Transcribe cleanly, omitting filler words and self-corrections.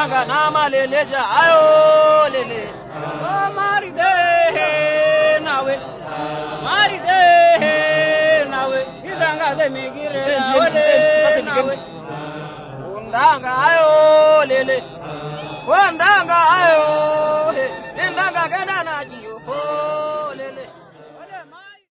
Undanga na maleleja ayo lele. Maride nawe. Maride nawe. Idanga de migire nawe. Undanga ayo lele. Undanga ayo